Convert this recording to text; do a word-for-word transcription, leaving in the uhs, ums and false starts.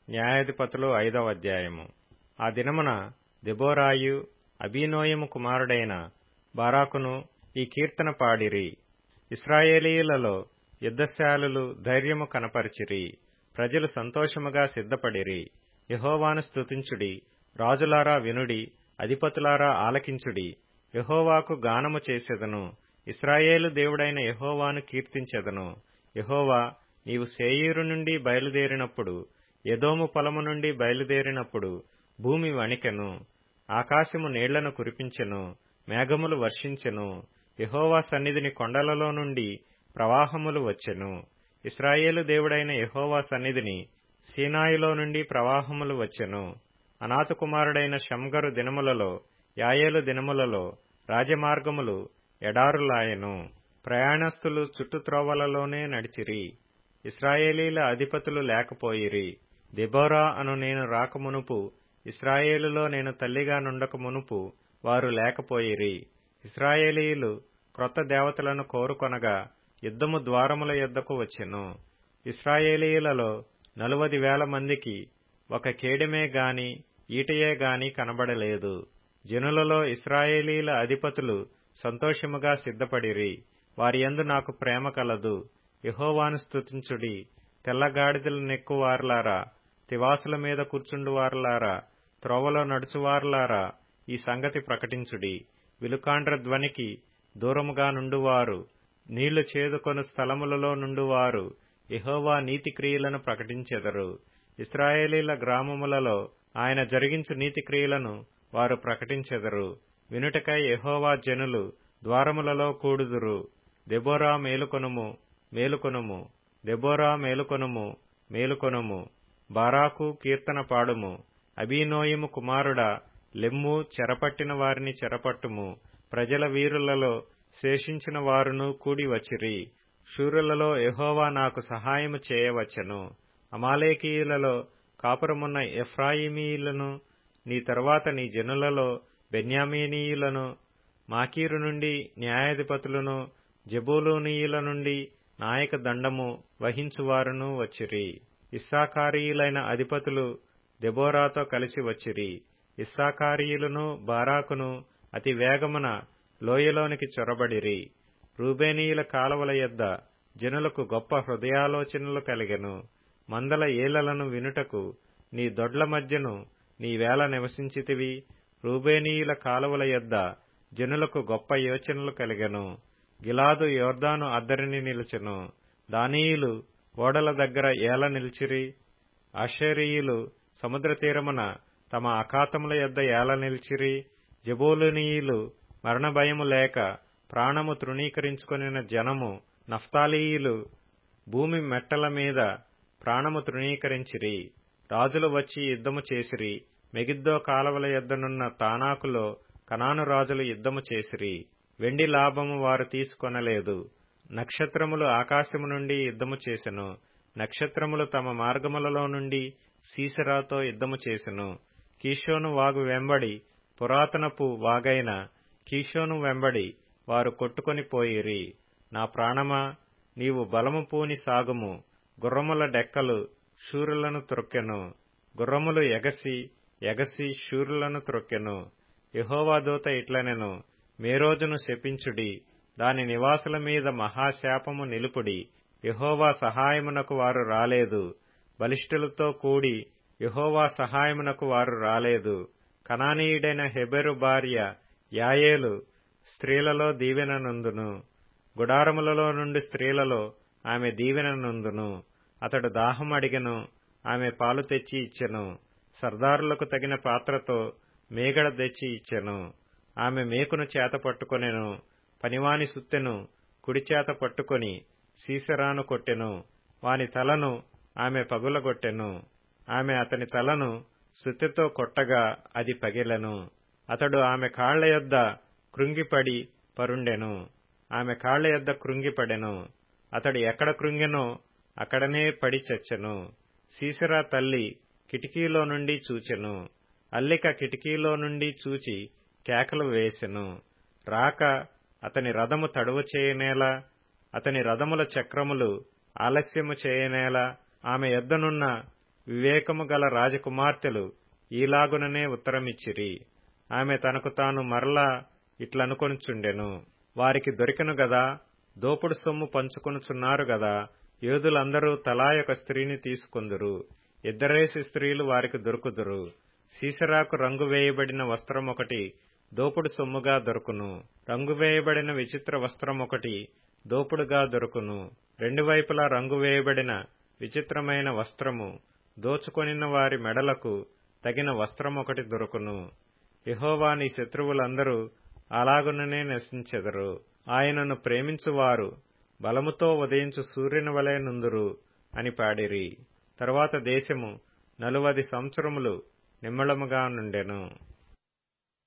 న్యాయాధిపతులు ఐదవ అధ్యాయము. ఆ దినమున దెబోరాయు అబీనోయము కుమారుడైన బారాకును ఈ కీర్తన పాడిరి. ఇశ్రాయేలీయులలో యుద్ధశాలులు ధైర్యము కనపరిచిరి. ప్రజలు సంతోషముగా సిద్ధపడిరి. యెహోవాను స్తుతించుడి. రాజులారా వినుడి, అధిపతులారా ఆలకించుడి. యెహోవాకు గానము చేసెదను. ఇశ్రాయేలు దేవుడైన యెహోవాను కీర్తించెదను. యెహోవా, నీవు శేయీరు నుండి బయలుదేరినప్పుడు, ఎదోము పొలము నుండి బయలుదేరినప్పుడు భూమి వణికెను. ఆకాశము నీళ్లను కురిపించెను, మేఘములు వర్షించెను. యెహోవా సన్నిధిని కొండలలో నుండి ప్రవాహములు వచ్చెను. ఇశ్రాయేలు దేవుడైన యెహోవా సన్నిధిని సీనాయిలో నుండి ప్రవాహములు వచ్చెను. అనాతు కుమారుడైన షమ్గరు దినములలో, యాయేలు దినములలో రాజమార్గములు ఎడారులాయెను. ప్రయాణస్థులు చుట్టుత్రోవలలోనే నడిచిరి. ఇశ్రాయేలీల అధిపతులు లేకపోయిరి. దెబోరా అను నేను రాకమునుపు, ఇశ్రాయేలులో నేను తల్లిగా నుండక మునుపు వారు లేకపోయిరి. ఇశ్రాయేలీయులు క్రొత్త దేవతలను కోరుకొనగా యుద్ధము ద్వారముల యొద్దకు వచ్చెను. ఇశ్రాయేలీయులలో నలువది వేల మందికి ఒక కేడెమే గాని ఈటయే గాని కనబడలేదు. జనులలో ఇశ్రాయేలీల అధిపతులు సంతోషముగా సిద్ధపడిరి. వారి యందు నాకు ప్రేమ కలదు. యెహోవాను స్తుతించుడి. తెల్లగాడిదలు నెక్కువారులారా, తివాసుల మీద కూర్చుండువారులారా, త్రోవలో నడుచువారులారా, ఈ సంగతి ప్రకటించుడి. విలుకాండ్ర ధ్వనికి దూరముగా నుండువారు, నీళ్లు చేదుకొను స్థలములలో నుండువారు యెహోవా నీతి క్రియలను ప్రకటించెదరు. ఇశ్రాయేలీల గ్రామములలో ఆయన జరిగించు నీతి క్రియలను వారు ప్రకటించెదరు. వినుటకై యెహోవా జనులు ద్వారములలో కూడుదురు. దెబోరా మేలుకొనుము, మేలుకొనుము, దెబోరా మేలుకొనుము, మేలుకొనుము. బారాకు కీర్తన పాడుము. అబీనోయము కుమారుడా, లెమ్ము, చెరపట్టిన వారిని చెరపట్టుము. ప్రజల వీరులలో శేషించిన వారును కూడి వచ్చిరి. శూరులలో యెహోవా నాకు సహాయము చేయవచ్చెను. అమాలేకీయులలో కాపురమున్న ఎఫ్రాయిమీయులను, నీ తరువాత నీ జనులలో బెన్యామీనీయులను, మాకీరు నుండి న్యాయాధిపతులను, జెబూలూనీయుల నుండి నాయక దండము వహించువారును వచ్చిరి. ఇస్సాకారీయులైన అధిపతులు దెబోరాతో కలిసి వచ్చిరి. ఇస్సాకారీయులను బారాకును అతి వేగమున లోయలోనికి చొరబడిరి. రూబేనీయుల కాలవల యొద్ద జనులకు గొప్ప హృదయాలోచనలు కలిగెను. మందల ఏలలను వినుటకు నీ దొడ్ల మధ్యను నీవేళ నివసించితివి. రూబేనీయుల కాలవల యొద్ద జనులకు గొప్ప యోచనలు కలిగెను. గిలాదు యొర్దాను అద్దరిని నిలిచెను. దానీయులు ఓడల దగ్గర ఏల నిలిచిరి. ఆషేరీయులు సముద్ర తీరమున తమ అఖాతముల యొద్ద ఏల నిలిచిరి. జెబూలూనీయులు మరణభయము లేక ప్రాణము తృణీకరించుకొనిన జనము. నఫ్తాలీయులు భూమి మెట్టల మీద ప్రాణము తృణీకరించిరి. రాజులు వచ్చి యుద్ధము చేసిరి. మెగిద్దో కాలవల యొద్దనున్న తానాకులో కనాను రాజులు యుద్ధము చేసిరి. వెండి లాభము వారు తీసుకొనలేదు. నక్షత్రములు ఆకాశము నుండి యుద్ధము చేసెను. నక్షత్రములు తమ మార్గములలో నుండి సీసెరాతో యుద్ధము చేసెను. కీషోను వాగు వెంబడి, పురాతనపు వాగైన కీషోను వెంబడి వారు కొట్టుకొని పోయిరి. నా ప్రాణమా, నీవు బలము పూని సాగుము. గుర్రముల డెక్కలు శూరులను త్రొక్కెను. గుర్రములు ఎగసి ఎగసి శూరులను త్రొక్కెను. యెహోవా దూత ఇట్లనెను, మేరోజును శపించుడి, దాని నివాసుల మీద మహాశాపము నిలుపుడి. యెహోవా సహాయమునకు వారు రాలేదు. బలిష్ఠులతో కూడి యెహోవా సహాయమునకు వారు రాలేదు. కనానీయుడైన హెబెరు భార్య యాయేలు స్త్రీలలో దీవెన నొందును. గుడారములలో నుండి స్త్రీలలో ఆమె దీవెన నొందును. అతడు దాహం అడిగెను, ఆమె పాలు తెచ్చి ఇచ్చెను. సర్దారులకు తగిన పాత్రతో మేగడ తెచ్చి ఇచ్చెను. ఆమె మేకును చేత పట్టుకొనెను. పనివాని సుత్తెను కుడిచేత పట్టుకొని సీసెరాను కొట్టెను. వాని తలను ఆమె పగులగొట్టెను. ఆమె అతని తలను సుత్తెతో కొట్టగా అది పగిలెను. అతడు ఆమె కాళ్ల యొద్ద కృంగిపడి పరుండెను. ఆమె కాళ్ల యొద్ద కృంగిపడెను. అతడు ఎక్కడ కృంగెనో అక్కడనే పడి చచ్చెను. సీసెరా తల్లి కిటికీలో నుండి చూచెను. అల్లిక కిటికీలో నుండి చూచి కేకలు వేసెను. రాక అతని రథము తడువు చేయనేలా, అతని రథముల చక్రములు ఆలస్యము చేయనేలా. ఆమె యొద్దనున్న వివేకము గల రాజకుమార్తెలు ఈలాగుననే ఉత్తరమిచ్చిరి. ఆమె తనకు తాను మరలా ఇట్లనుకొనుచుండెను, వారికి దొరికెను గదా, దోపుడు సొమ్ము పంచుకొనుచున్నారు గదా, యోధులందరూ తలాయొక స్త్రీని తీసుకొందురు, ఇద్దరేసి స్త్రీలు వారికి దొరుకుదురు. సీసెరాకు రంగు వేయబడిన వస్త్రమొకటి దోపుడు సొమ్ముగా దొరుకును, రంగు వేయబడిన విచిత్ర వస్త్రమొకటి దోపుడుగా దొరుకును. రెండు వైపులా రంగు వేయబడిన విచిత్రమైన వస్త్రము దోచుకొనిన వారి మెడలకు తగిన వస్త్రమొకటి దొరుకును. యెహోవా నీ శత్రువులందరూ అలాగుననే నశించెదరు. ఆయనను ప్రేమించువారు బలముతో ఉదయించు సూర్యుని వలె నుందురు అని పాడిరి. తరువాత దేశము నలువది సంవత్సరములు నిమ్మళముగా నుండెను.